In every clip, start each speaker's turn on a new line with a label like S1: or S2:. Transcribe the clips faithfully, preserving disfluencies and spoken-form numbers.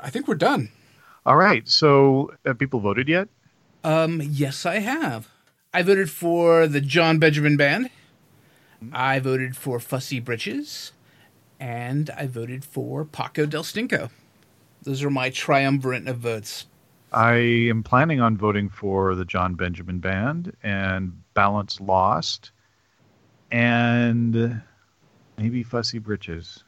S1: I think we're done.
S2: All right. So have people voted yet?
S1: Um, yes, I have. I voted for the John Benjamin Band. I voted for Fussy Britches. And I voted for Paco del Stinko. Those are my triumvirate of votes.
S2: I am planning on voting for the John Benjamin Band and Balance Lost and maybe Fussy Britches.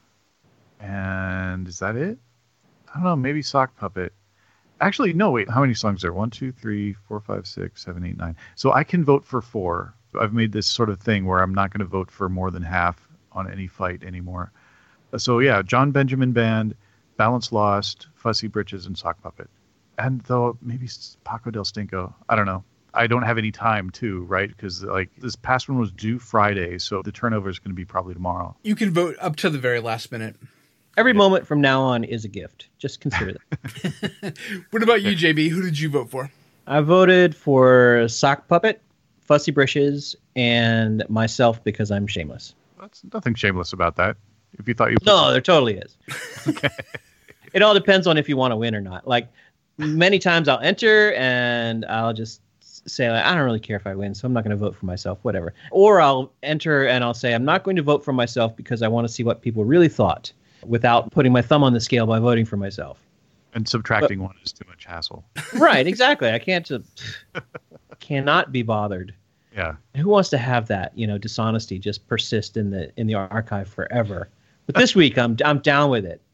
S2: And is that it? I don't know. Maybe Sock Puppet. Actually, no, wait. How many songs are there? One, two, three, four, five, six, seven, eight, nine. So I can vote for four. I've made this sort of thing where I'm not going to vote for more than half on any fight anymore. So yeah, John Benjamin Band, Balance Lost, Fussy Britches, and Sock Puppet. And though maybe Paco del Stinko. I don't know. I don't have any time too, right? Because like this past one was due Friday, so the turnover is going to be probably tomorrow.
S1: You can vote up to the very last minute.
S3: Every yeah. moment from now on is a gift. Just consider that.
S1: What about you, J B? Who did you vote for?
S3: I voted for Sock Puppet, Fussy Britches, and myself because I'm shameless.
S2: That's nothing shameless about that. If you thought you...
S3: No, there totally is. Okay. It all depends on if you want to win or not. Like, many times I'll enter and I'll just say, like, I don't really care if I win, so I'm not going to vote for myself, whatever. Or I'll enter and I'll say, I'm not going to vote for myself because I want to see what people really thought without putting my thumb on the scale by voting for myself.
S2: And subtracting but, one is too much hassle.
S3: Right, exactly. I can't just... cannot be bothered.
S2: Yeah.
S3: Who wants to have that, you know, dishonesty just persist in the in the archive forever? But this week, I'm I'm down with it.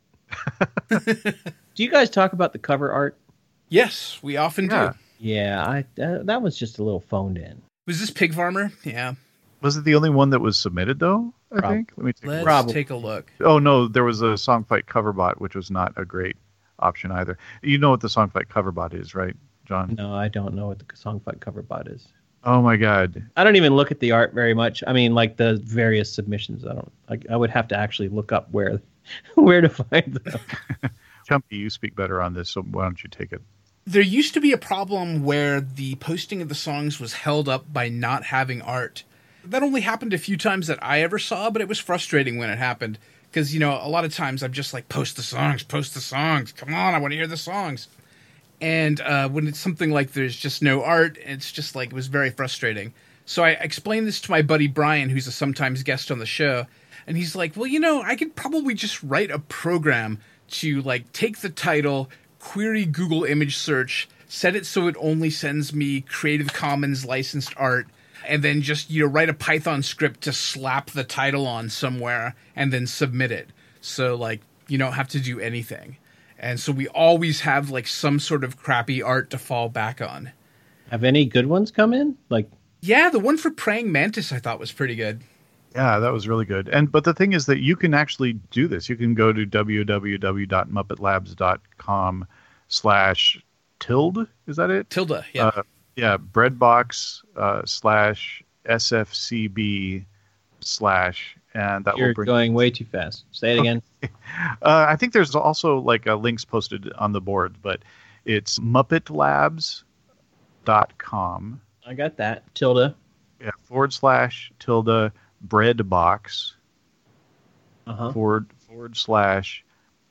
S3: Do you guys talk about the cover art?
S1: Yes, we often
S2: yeah.
S1: do.
S3: Yeah, I uh, that was just a little phoned in.
S1: Was this Pig Farmer? Yeah.
S2: Was it the only one that was submitted, though? I
S3: Prob-
S2: think. Let me take
S1: Let's
S2: a
S1: Prob-
S2: look.
S1: take a look.
S2: Oh, no, there was a Songfight cover bot, which was not a great option either. You know what the Songfight cover bot is, right, John?
S3: No, I don't know what the Songfight cover bot is.
S2: Oh, my God.
S3: I don't even look at the art very much. I mean, like the various submissions. I don't. I, I would have to actually look up where where to find them.
S2: Chumpy, you speak better on this, so why don't you take it?
S1: There used to be a problem where the posting of the songs was held up by not having art. That only happened a few times that I ever saw, but it was frustrating when it happened. Because, you know, a lot of times I'm just like, post the songs, post the songs. Come on, I want to hear the songs. And uh, when it's something like there's just no art, it's just like, it was very frustrating. So I explained this to my buddy Brian, who's a sometimes guest on the show. And he's like, well, you know, I could probably just write a program to like take the title, query Google image search, set it so it only sends me Creative Commons licensed art, and then just, you know, write a Python script to slap the title on somewhere and then submit it. So like, you don't have to do anything. And so we always have like some sort of crappy art to fall back on.
S3: Have any good ones come in? Like,
S1: yeah, the one for Praying Mantis I thought was pretty good.
S2: Yeah, that was really good. And but the thing is that you can actually do this. You can go to www.muppetlabs.com slash tilde. Is that it?
S1: Tilde, yeah.
S2: Uh, yeah, breadbox uh, slash sfcb slash, and that
S3: You're
S2: will bring...
S3: going way too fast. Say it again.
S2: uh, I think there's also like uh, links posted on the board, but it's muppet labs dot com.
S3: I got that. Tilde.
S2: Yeah, forward slash tilde breadbox
S3: uh-huh.
S2: forward forward slash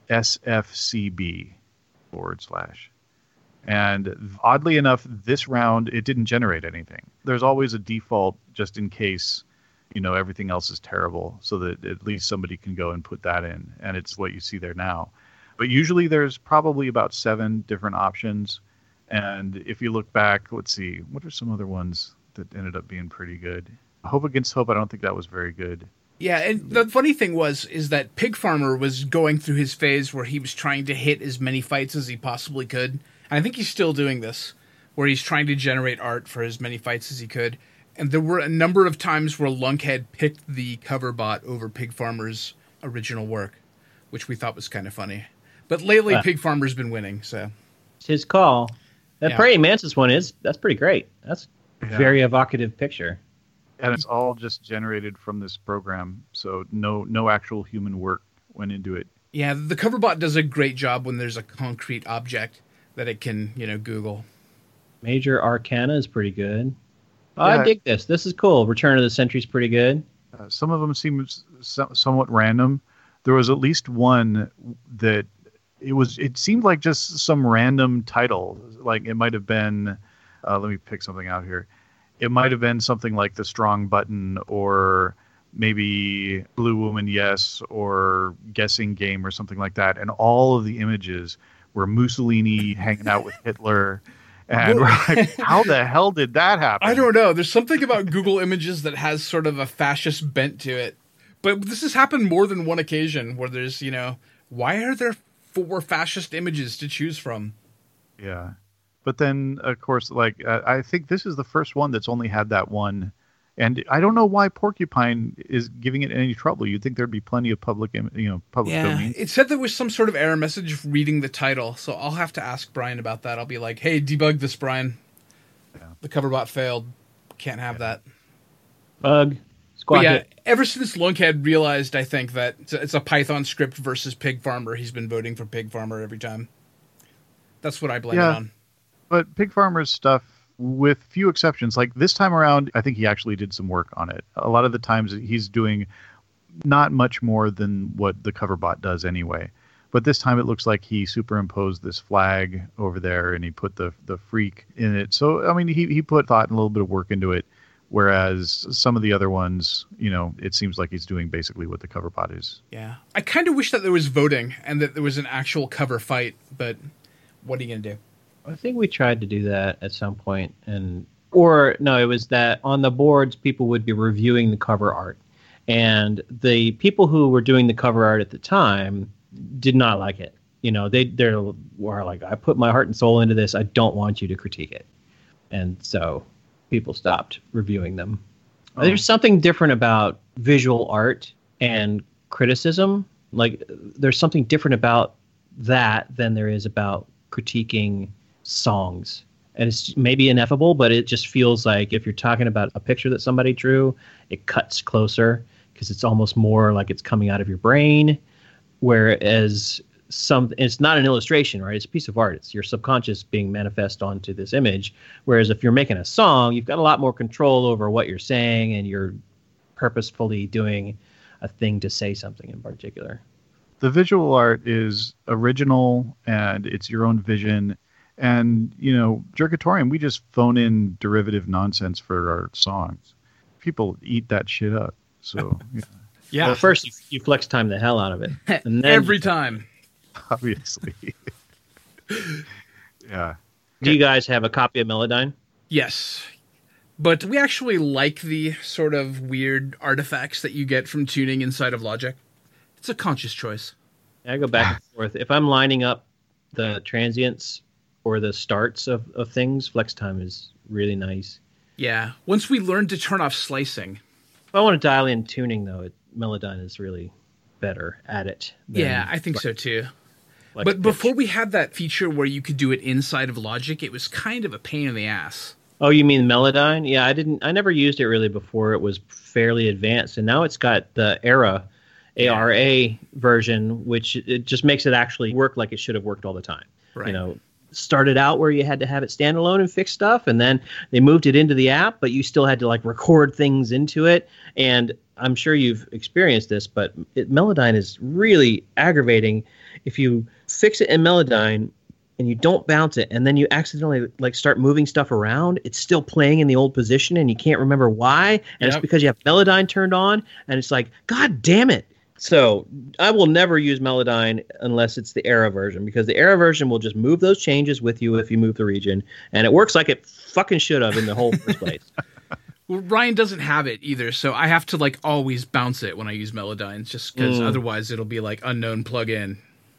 S2: sfcb forward slash. And oddly enough, this round, it didn't generate anything. There's always a default just in case, you know, everything else is terrible, so that at least somebody can go and put that in. And it's what you see there now. But usually there's probably about seven different options. And if you look back, let's see, what are some other ones that ended up being pretty good? Hope Against Hope, I don't think that was very good.
S1: Yeah, and the funny thing was, is that Pig Farmer was going through his phase where he was trying to hit as many fights as he possibly could. And I think he's still doing this, where he's trying to generate art for as many fights as he could. And there were a number of times where Lunkhead picked the cover bot over Pig Farmer's original work, which we thought was kind of funny. But lately, uh, Pig Farmer's been winning, so...
S3: It's his call. That
S1: yeah.
S3: Praying Mantis one is, that's pretty great. That's a
S2: yeah.
S3: very evocative picture.
S2: And it's all just generated from this program, so no no actual human work went into it.
S1: Yeah, the cover bot does a great job when there's a concrete object that it can, you know, Google.
S3: Major Arcana is pretty good. Oh,
S2: Yeah.
S3: I dig this. This is cool. Return of the Century is pretty good.
S2: Uh, some of them seem so, somewhat random. There was at least one that it was it seemed like just some random title. Like it might have been, uh, let me pick something out here. It might have been something like The Strong Button, or maybe Blue Woman Yes, or Guessing Game, or something like that. And all of the images were Mussolini hanging out with Hitler. And we're like, how the hell did that happen?
S1: I don't know. There's something about Google Images that has sort of a fascist bent to it. But this has happened more than one occasion where there's, you know, why are there four fascist images to choose from?
S2: Yeah. But then, of course, like, uh, I think this is the first one that's only had that one. And I don't know why Porcupine is giving it any trouble. You'd think there'd be plenty of public, im- you know, public
S1: yeah,
S2: domain.
S1: It said there was some sort of error message reading the title. So I'll have to ask Brian about that. I'll be like, hey, debug this, Brian. Yeah. The cover bot failed. Can't have yeah. that.
S3: Bug.
S1: But yeah, ever since Lunkhead realized, I think, that it's a Python script versus Pig Farmer, he's been voting for Pig Farmer every time. That's what I blame
S2: yeah,
S1: it on.
S2: But Pig Farmer's stuff, with few exceptions, like this time around, I think he actually did some work on it. A lot of the times he's doing not much more than what the cover bot does anyway. But this time it looks like he superimposed this flag over there and he put the the freak in it. So, I mean, he, he put thought and a little bit of work into it. Whereas some of the other ones, you know, it seems like he's doing basically what the cover bot is.
S1: Yeah. I kind of wish that there was voting and that there was an actual cover fight, but what are you going to do?
S3: I think we tried to do that at some point, and or no, it was that on the boards people would be reviewing the cover art, and the people who were doing the cover art at the time did not like it. You know, they they were like, I put my heart and soul into this. I don't want you to critique it, and so people stopped reviewing them. Oh. There's something different about visual art and criticism. Like, there's something different about that than there is about critiquing songs. And it's maybe ineffable, but it just feels like if you're talking about a picture that somebody drew, it cuts closer because it's almost more like it's coming out of your brain. Whereas some, it's not an illustration, right? It's a piece of art. It's your subconscious being manifest onto this image. Whereas if you're making a song, you've got a lot more control over what you're saying, and you're purposefully doing a thing to say something in particular.
S2: The visual art is original, and it's your own vision. And, you know, Jerkatorium, we just phone in derivative nonsense for our songs. People eat that shit up. So, yeah.
S3: yeah. Well, first, you, you flex time the hell out of it.
S1: And then every time.
S2: Obviously. Yeah.
S3: Do you guys have a copy of Melodyne?
S1: Yes. But we actually like the sort of weird artifacts that you get from tuning inside of Logic. It's a conscious choice.
S3: I go back and forth. If I'm lining up the transients or the starts of, of things, flex time is really nice.
S1: Yeah. Once we learn to turn off slicing.
S3: If I want to dial in tuning, though, it, Melodyne is really better at it.
S1: Yeah, I think so, too. But pitch. Before we had that feature where you could do it inside of Logic, it was kind of a pain in the ass.
S3: Oh, you mean Melodyne? Yeah, I didn't. I never used it really before. It was fairly advanced, and now it's got the Era, A R A version, which it just makes it actually work like it should have worked all the time.
S1: Right.
S3: You know, started out where you had to have it standalone and fix stuff, and then they moved it into the app, but you still had to like record things into it. And I'm sure you've experienced this, but it, Melodyne is really aggravating. If you fix it in Melodyne and you don't bounce it, and then you accidentally like start moving stuff around, it's still playing in the old position, and you can't remember why. And yep. It's because you have Melodyne turned on, and it's like, God damn it. So I will never use Melodyne unless it's the Era version, because the Era version will just move those changes with you if you move the region, and it works like it fucking should have in the whole first place.
S1: Well, Ryan doesn't have it either, so I have to like always bounce it when I use Melodyne, just because mm. otherwise it'll be like unknown plug-in.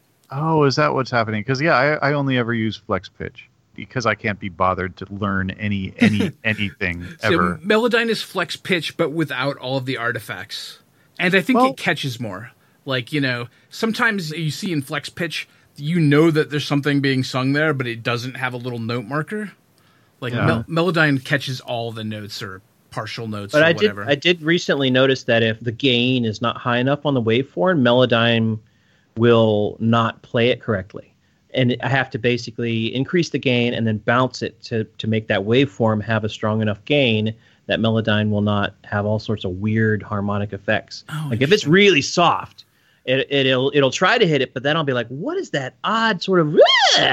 S2: Oh, is that what's happening? Because yeah, I, I only ever use Flex Pitch because I can't be bothered to learn any any anything ever.
S1: So Melodyne is Flex Pitch, but without all of the artifacts. And I think well, it catches more. Like, you know, sometimes you see in Flex Pitch, you know that there's something being sung there, but it doesn't have a little note marker. Like, yeah. Mel- Melodyne catches all the notes or partial notes
S3: but
S1: or
S3: I
S1: whatever.
S3: Did, I did recently notice that if the gain is not high enough on the waveform, Melodyne will not play it correctly. And I have to basically increase the gain and then bounce it to, to make that waveform have a strong enough gain that Melodyne will not have all sorts of weird harmonic effects. Oh, like if it's really soft it, it'll it'll try to hit it, but then I'll be like, what is that odd sort of,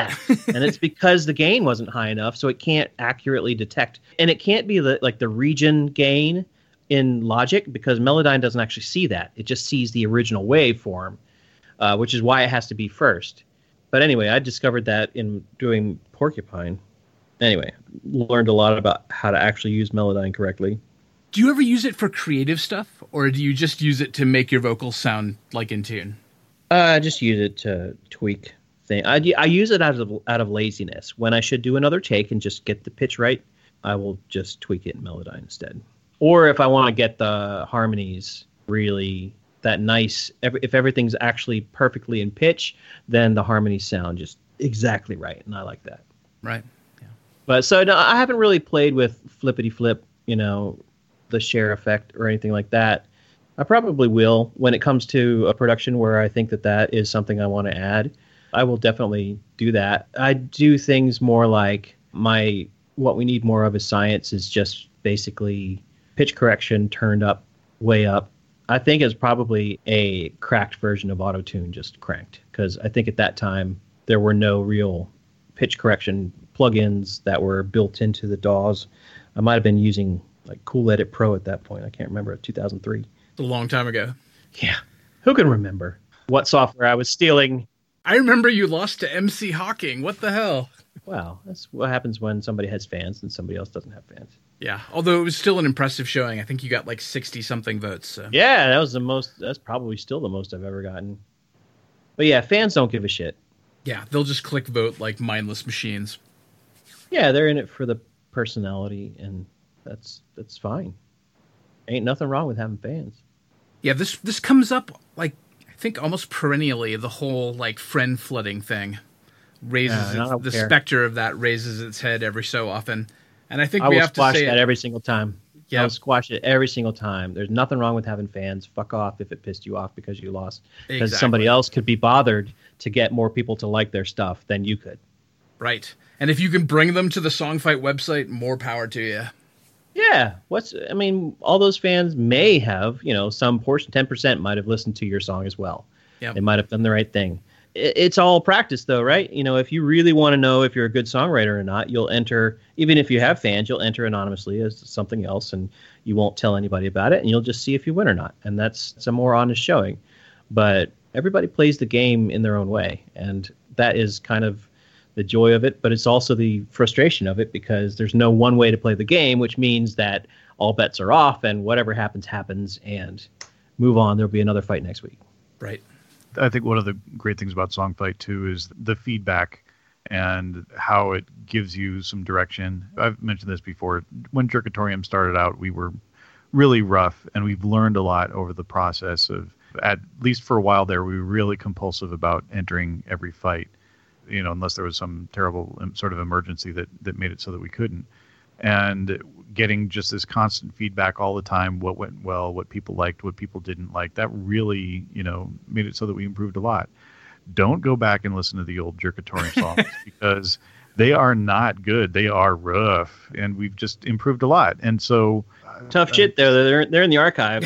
S3: and it's because the gain wasn't high enough, so it can't accurately detect, and it can't be the like the region gain in Logic because Melodyne doesn't actually see that. It just sees the original waveform, uh, which is why it has to be first. But anyway, I discovered that in doing Porcupine. Anyway, learned a lot about how to actually use Melodyne correctly.
S1: Do you ever use it for creative stuff, or do you just use it to make your vocals sound like in tune?
S3: Uh, I just use it to tweak things. I, I use it out of out of laziness. When I should do another take and just get the pitch right, I will just tweak it in Melodyne instead. Or if I want to get the harmonies really that nice, if everything's actually perfectly in pitch, then the harmonies sound just exactly right, and I like that.
S1: Right. Yeah.
S3: But so no, I haven't really played with flippity flip, you know, the share effect or anything like that. I probably will when it comes to a production where I think that that is something I want to add. I will definitely do that. I do things more like my what we need more of is science is just basically pitch correction turned up way up. I think it's probably a cracked version of Auto-Tune just cranked because I think at that time there were no real pitch correction plugins that were built into the D A Ws. I might have been using like Cool Edit Pro at that point. I can't remember, two thousand three.
S1: A long time ago.
S3: Yeah. Who can remember what software I was stealing?
S1: I remember you lost to M C Hawking. What the hell?
S3: Wow. That's what happens when somebody has fans and somebody else doesn't have fans.
S1: Yeah. Although it was still an impressive showing. I think you got like sixty-something votes. So.
S3: Yeah, that was the most. That's probably still the most I've ever gotten. But yeah, fans don't give a shit.
S1: Yeah, they'll just click vote like mindless machines.
S3: Yeah, they're in it for the personality, and that's that's fine. Ain't nothing wrong with having fans.
S1: Yeah, this this comes up like I think almost perennially. The whole like friend flooding thing raises
S3: Yeah,
S1: its, the
S3: care.
S1: specter of that raises its head every so often, and I think
S3: I
S1: we
S3: will
S1: have to
S3: squash
S1: say
S3: that
S1: it.
S3: every single time.
S1: Yeah.
S3: I'll squash it every single time. There's nothing wrong with having fans. Fuck off if it pissed you off because you lost. Because
S1: Exactly.
S3: somebody else could be bothered to get more people to like their stuff than you could.
S1: Right, and if you can bring them to the Songfight website, more power to you.
S3: Yeah. What's I mean, all those fans may have, you know, some portion, ten percent might have listened to your song as well.
S1: Yep.
S3: They might have done the right thing. It, it's all practice though, right? You know, if you really want to know if you're a good songwriter or not, you'll enter, even if you have fans, you'll enter anonymously as something else and you won't tell anybody about it and you'll just see if you win or not. And that's it's a more honest showing. But everybody plays the game in their own way. And that is kind of the joy of it, but it's also the frustration of it because there's no one way to play the game, which means that all bets are off and whatever happens, happens and move on. There'll be another fight next week.
S1: Right.
S2: I think one of the great things about Songfight too is the feedback and how it gives you some direction. I've mentioned this before. When Jerkatorium started out, we were really rough and we've learned a lot over the process of, at least for a while there, we were really compulsive about entering every fight. You know, unless there was some terrible sort of emergency that, that made it so that we couldn't. And getting just this constant feedback all the time, what went well, what people liked, what people didn't like, that really, you know, made it so that we improved a lot. Don't go back and listen to the old Jerkatorium songs because they are not good. They are rough, and we've just improved a lot. And so...
S3: Tough uh, shit, though. They're, they're in the archive.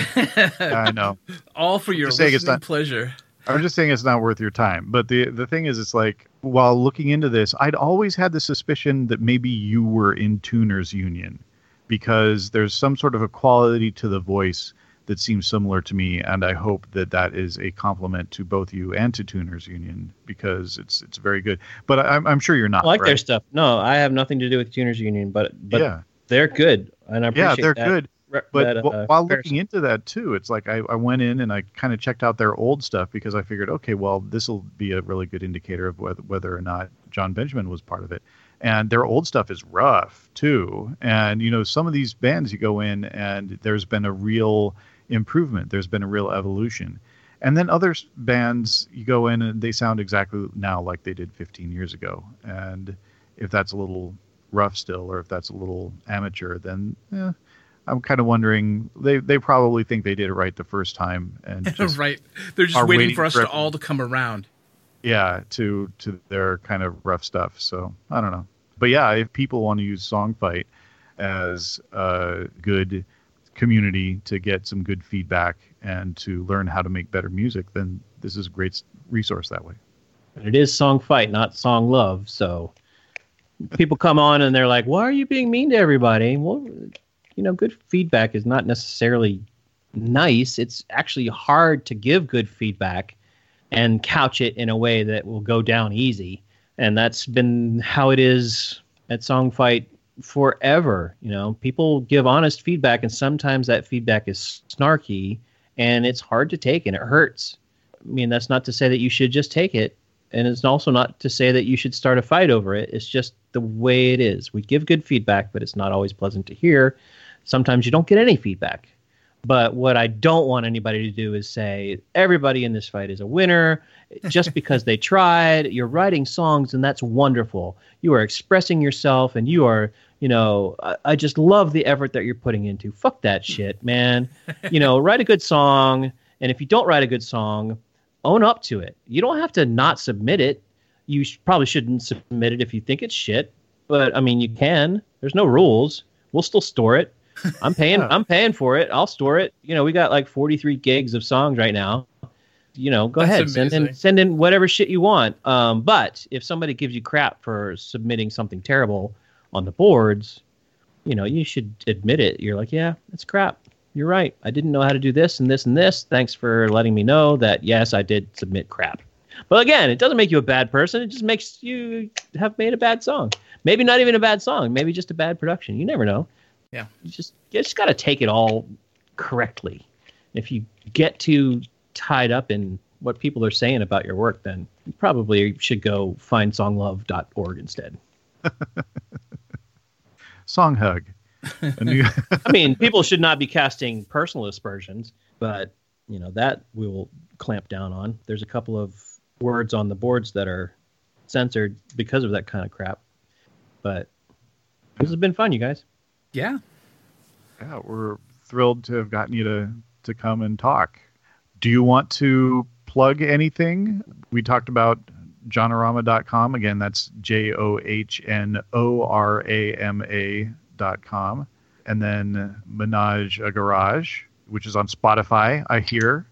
S2: I know.
S1: All for your
S2: Just
S1: listening
S2: not,
S1: pleasure.
S2: I'm just saying it's not worth your time. But the the thing is, it's like, while looking into this, I'd always had the suspicion that maybe you were in Tuners Union because there's some sort of a quality to the voice that seems similar to me. And I hope that that is a compliment to both you and to Tuners Union because it's it's very good. But I'm, I'm sure you're not.
S3: I like
S2: right?
S3: their stuff. No, I have nothing to do with Tuners Union, but, but
S2: yeah.
S3: they're good. And I appreciate
S2: yeah, they're
S3: that.
S2: good. But
S3: that, uh,
S2: while
S3: comparison.
S2: looking into that too, it's like I, I went in and I kind of checked out their old stuff because I figured, okay, well, this will be a really good indicator of whether, whether or not John Benjamin was part of it. And their old stuff is rough too. And, you know, some of these bands you go in and there's been a real improvement. There's been a real evolution. And then other bands you go in and they sound exactly now like they did fifteen years ago. And if that's a little rough still, or if that's a little amateur, then yeah. I'm kind of wondering, they, they probably think they did it right the first time. And just
S1: right. They're just
S2: are
S1: waiting,
S2: waiting
S1: for us
S2: for
S1: to all to come around.
S2: Yeah, to to their kind of rough stuff. So, I don't know. But yeah, if people want to use Songfight as a good community to get some good feedback and to learn how to make better music, then this is a great resource that way.
S3: And it is song fight, not song love. So people come on and they're like, why are you being mean to everybody? Well, you know, good feedback is not necessarily nice. It's actually hard to give good feedback and couch it in a way that will go down easy. And that's been how it is at Song Fight forever. You know, people give honest feedback, and sometimes that feedback is snarky and it's hard to take and it hurts. I mean, that's not to say that you should just take it. And it's also not to say that you should start a fight over it. It's just the way it is. We give good feedback, but it's not always pleasant to hear. Sometimes you don't get any feedback. But what I don't want anybody to do is say, everybody in this fight is a winner just because they tried. You're writing songs, and that's wonderful. You are expressing yourself, and you are, you know, I, I just love the effort that you're putting into. Fuck that shit, man. You know, write a good song, and if you don't write a good song, own up to it. You don't have to not submit it. You sh- probably shouldn't submit it if you think it's shit. But, I mean, you can. There's no rules. We'll still store it. I'm paying. I'm paying for it. I'll store it. You know, we got like forty-three gigs of songs right now. You know, go
S1: That's
S3: ahead,
S1: amazing.
S3: send in send in whatever shit you want. Um, but if somebody gives you crap for submitting something terrible on the boards, you know, you should admit it. You're like, yeah, it's crap. You're right. I didn't know how to do this and this and this. Thanks for letting me know that. Yes, I did submit crap. But again, it doesn't make you a bad person. It just makes you have made a bad song. Maybe not even a bad song. Maybe just a bad production. You never know.
S1: Yeah.
S3: You just you just got to take it all correctly. If you get too tied up in what people are saying about your work, then you probably should go find song love dot org instead.
S2: Song Hug. A new-
S3: I mean, people should not be casting personal aspersions, but you know that we will clamp down on. There's a couple of words on the boards that are censored because of that kind of crap. But this has been fun, you guys.
S1: Yeah.
S2: Yeah, we're thrilled to have gotten you to, to come and talk. Do you want to plug anything? We talked about Johnnorama dot com. Again, that's J O H N O R A M A dot com. And then Menage a Garage, which is on Spotify, I hear.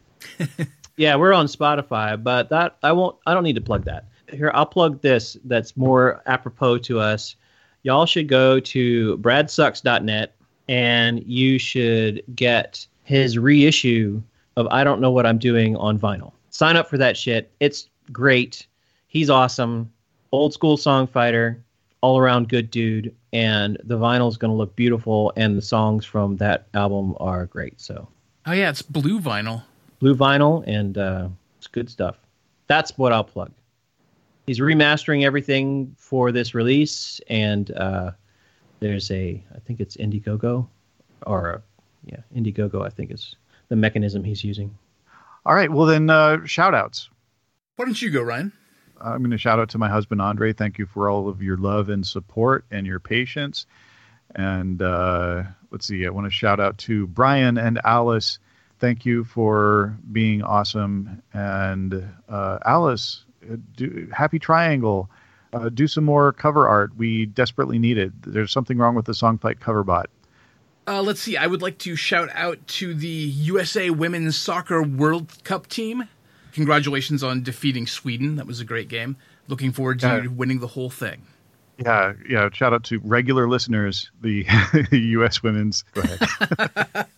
S3: Yeah, we're on Spotify, but that I won't. I don't need to plug that. Here, I'll plug this. That's more apropos to us. Y'all should go to brad sucks dot net and you should get his reissue of I Don't Know What I'm Doing on vinyl. Sign up for that shit. It's great. He's awesome. Old school songfighter, all around good dude, and the vinyl's going to look beautiful, and the songs from that album are great. So,
S1: Oh yeah, it's blue vinyl.
S3: blue vinyl, and uh, it's good stuff. That's what I'll plug. He's remastering everything for this release, and uh, there's a, I think it's Indiegogo, or uh, yeah, Indiegogo, I think is the mechanism he's using.
S2: All right, well then, uh, shout-outs.
S1: Why don't you go, Ryan?
S2: I'm going to shout out to my husband, Andre. Thank you for all of your love and support and your patience. And uh, let's see, I want to shout out to Brian and Alice. Thank you for being awesome. And uh, Alice, do, Happy Triangle, uh, do some more cover art. We desperately need it. There's something wrong with the Songfight cover bot.
S1: Uh, let's see. I would like to shout out to the U S A Women's Soccer World Cup team. Congratulations on defeating Sweden. That was a great game. Looking forward to
S2: Yeah.
S1: winning the whole thing.
S2: Yeah, yeah. Shout out to regular listeners, the U S women's. Go ahead.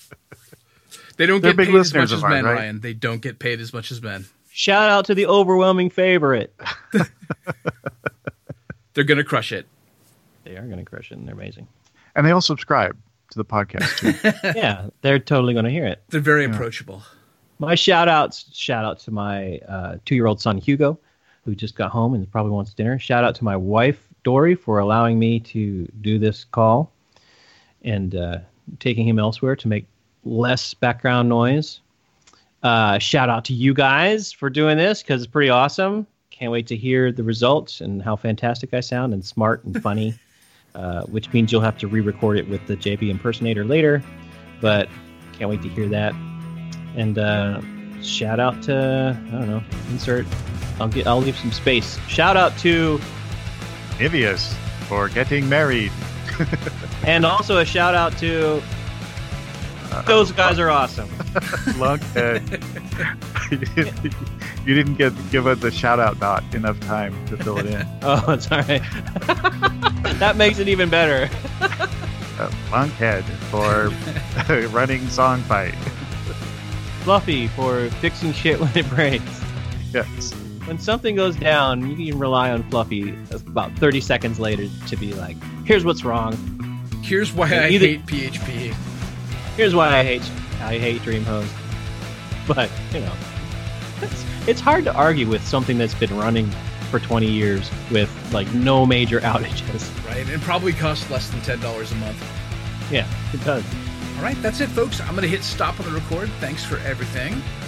S1: They don't
S2: They're
S1: get
S2: big
S1: paid as much
S2: listeners
S1: as
S2: of ours,
S1: men,
S2: right?
S1: Ryan. They don't get paid as much as men.
S3: Shout out to the overwhelming favorite.
S1: They're going to crush it.
S3: They are going to crush it, and they're amazing.
S2: And they all subscribe to the podcast too.
S3: Yeah, they're totally going to hear it.
S1: They're very approachable.
S3: My shout outs, shout out to my uh, two-year-old son, Hugo, who just got home and probably wants dinner. Shout out to my wife, Dory, for allowing me to do this call and uh, taking him elsewhere to make less background noise. Uh, shout out to you guys for doing this because it's pretty awesome. Can't wait to hear the results and how fantastic I sound and smart and funny, uh, which means you'll have to re-record it with the J B impersonator later, but can't wait to hear that. And uh, shout out to, I don't know, insert, I'll get, I'll leave some space. Shout out to,
S2: Nivius for getting married.
S3: and also a shout out to, those guys are awesome.
S2: Lunkhead. you, didn't, you didn't get give it the shout out dot enough time to fill it in.
S3: Oh, it's all right. That makes it even better.
S2: Uh, Monkhead for running song fight.
S3: Fluffy for fixing shit when it breaks.
S2: Yes.
S3: When something goes down, you can rely on Fluffy about thirty seconds later to be like, here's what's wrong.
S1: Here's why I
S3: Either-
S1: hate P H P.
S3: Here's why I hate I hate DreamHost. But, you know, it's, it's hard to argue with something that's been running for twenty years with, like, no major outages.
S1: Right, and probably costs less than ten dollars a month.
S3: Yeah, it does.
S1: All right, that's it, folks. I'm going to hit stop on the record. Thanks for everything.